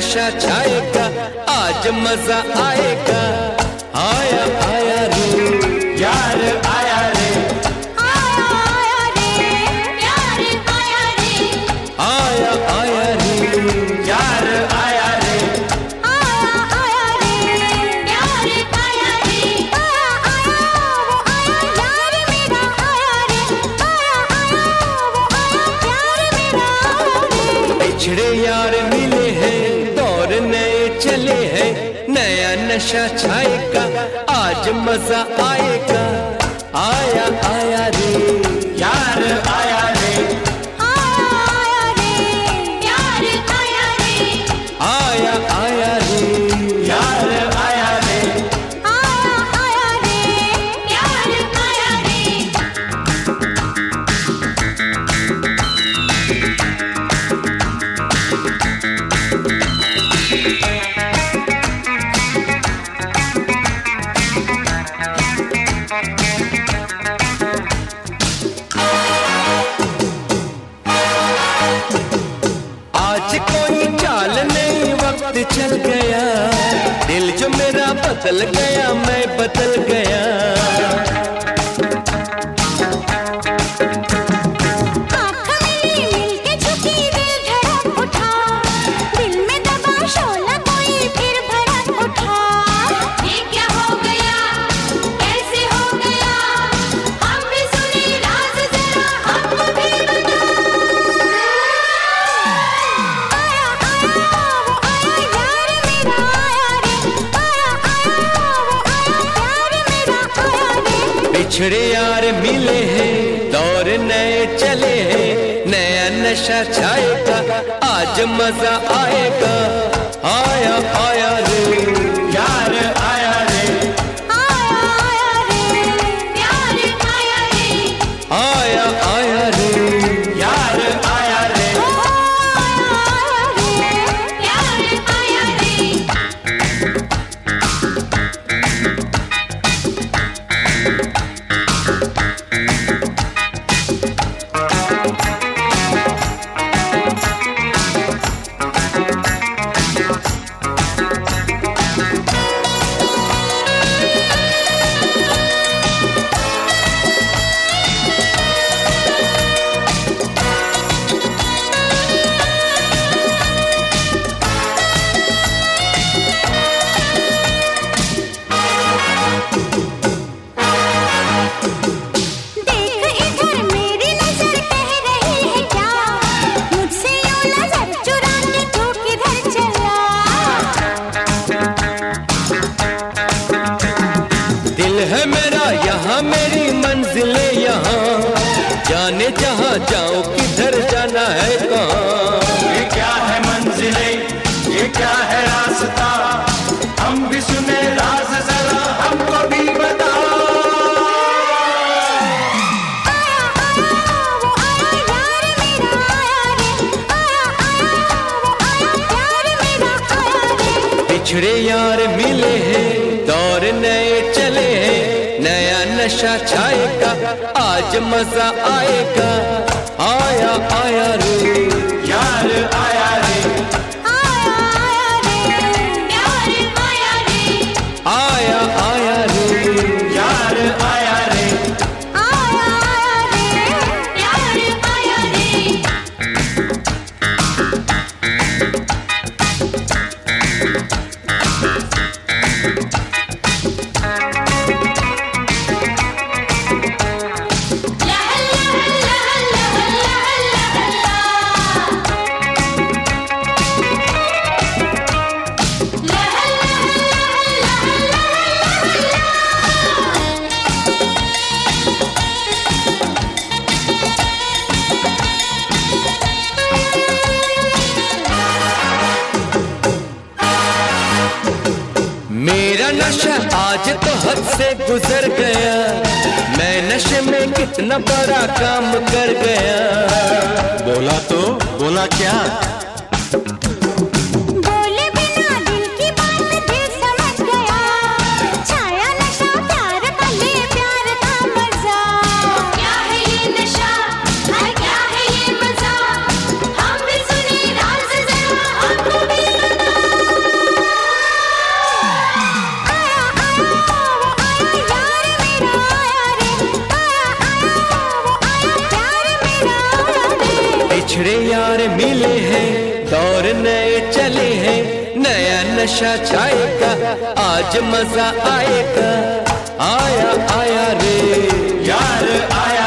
नशा छाएगा, आज मजा आएगा। आया आया रे यार आया रे, आया आया रे प्यार आया रे, आया आया रे यार आया रे, आया आया रे प्यार आया रे, आया आया वो आया यार मेरा आया रे, आया आया वो आया प्यार मेरा आया रे। बिछड़े यार मिले हैं, दौर नए चले हैं, नया नशा छाएगा, आज मजा आएगा। आया आया रे यार आया रे, आया आया रे प्यार आया रे, आया आया रे यार आया रे, आया आया रे प्यार आया रे। आज कोई चाल नहीं, वक्त चल गया, दिल जो मेरा बदल गया, मैं बदल गया। आँख मेरी मिलके झुकी, दिल धड़क उठा, दिल में दबा शोला कोई फिर भड़क उठा। ये क्या हो गया, कैसे हो गया, हम भी सुने राज जरा हमको भी बता। आया आया वो आया यार मेरा आया रे, आया आया वो आया प्यार मेरा आया रे। बिछड़े यार मिले हैं, दौर नए चले हैं, नया नशा छाएगा, आज मजा आएगा। आया आया रे यार आया रे, आया आया रे प्यार आया रे, आया आया रे यार आया रे, आया आया रे प्यार आया रे। देख इधर मेरी नजर कह रही है क्या, मुझसे यूं नजर चुरा के तू किधर चला। दिल है मेरा यहाँ, मेरी मंजिल यहाँ, जाने जहाँ जाओ, किधर जाना है कहाँ। ये क्या है मंजिलें, ये क्या है रास्ता, हम भी सुने राज जरा हमको भी बता। आया आया वो आया यार मेरा आया रे, आया आया वो आया प्यार मेरा आया रे। बिछड़े यार मिले हैं, दौर नए चले हैं, नया नशा छाएगा, आज मजा आएगा। आया आया रे यार आया रे, आया आया रे प्यार आया रे, आया आया रे यार आया रे, आया आया रे प्यार आया रे। मेरा नशा आज तो हद से गुजर गया, मैं नशे में कितना बड़ा काम कर गया। बोला तो बोला क्या, बोले बिना दिल की बात दिल समझ गया, छाया नशा प्यार का ले प्यार का मजा। क्या है ये नशा, हाय क्या है ये मजा, हम भी सुने राज जरा हमको भी बता। दौर नए चले हैं, नया नशा छाएगा, आज मजा आएगा। आया आया रे यार आया।